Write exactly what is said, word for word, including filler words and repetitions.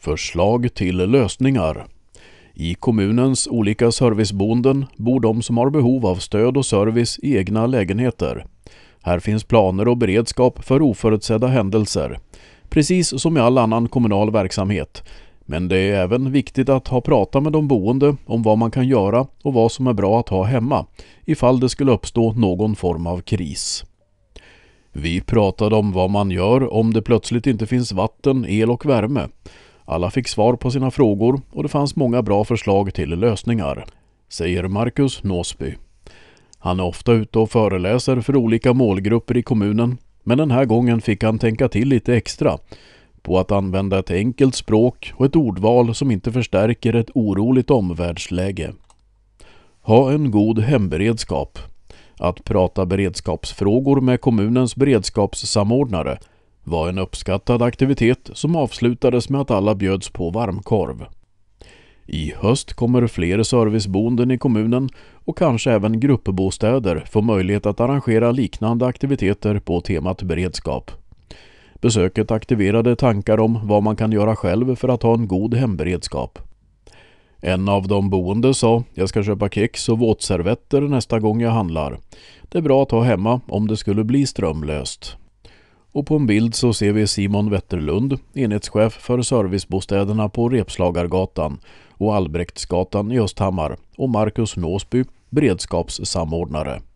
Förslag till lösningar. I kommunens olika serviceboenden bor de som har behov av stöd och service i egna lägenheter. Här finns planer och beredskap för oförutsedda händelser, precis som i all annan kommunal verksamhet. Men det är även viktigt att ha pratat med de boende om vad man kan göra och vad som är bra att ha hemma, ifall det skulle uppstå någon form av kris. Vi pratade om vad man gör om det plötsligt inte finns vatten, el och värme. Alla fick svar på sina frågor och det fanns många bra förslag till lösningar, säger Marcus Nåsby. Han är ofta ute och föreläser för olika målgrupper i kommunen, men den här gången fick han tänka till lite extra på att använda ett enkelt språk och ett ordval som inte förstärker ett oroligt omvärldsläge. Ha en god hemberedskap. Att prata beredskapsfrågor med kommunens beredskapssamordnare var en uppskattad aktivitet som avslutades med att alla bjöds på varmkorv. I höst kommer fler serviceboenden i kommunen och kanske även gruppbostäder få möjlighet att arrangera liknande aktiviteter på temat beredskap. Besöket aktiverade tankar om vad man kan göra själv för att ha en god hemberedskap. En av de boende sa: jag ska köpa kex och våtservetter nästa gång jag handlar. Det är bra att ha hemma om det skulle bli strömlöst. Och på en bild så ser vi Simon Wetterlund, enhetschef för servicebostäderna på Repslagargatan och Albrektsgatan i Östhammar, och Marcus Nåsby, beredskapssamordnare.